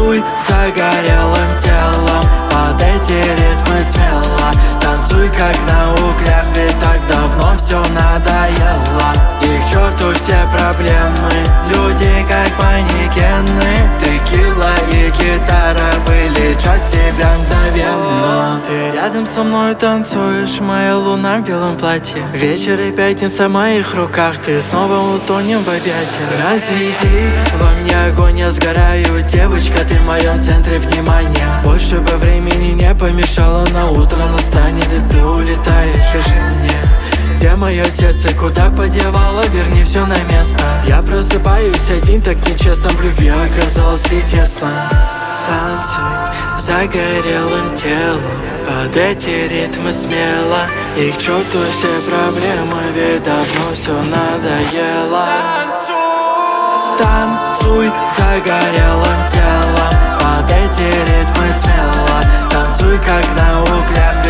Танцуй загорелым телом под эти ритмы смело. Танцуй как на углях, ведь так давно все надоело. И к черту все проблемы, люди как манекены. Текила и гитара вылечат тебя мгновенно. Ты рядом со мной танцуешь, моя луна в белом платье. Вечер и пятница в моих руках, ты снова утонем в объятиях. Разведи во мне огонь, я сгораю, девочка, ты в моем центре внимания. Больше бы времени не помешало, на утро настанет и ты улетаешь. Скажи мне, где мое сердце, куда подевала, верни все на место. Я просыпаюсь один, так нечестно, в любви оказалось и тесно. Танцуй загорелым телом под эти ритмы смело. И к черту все проблемы, ведь давно все надоело. Танцуй загорелым телом под эти ритмы смело. Танцуй как на углях.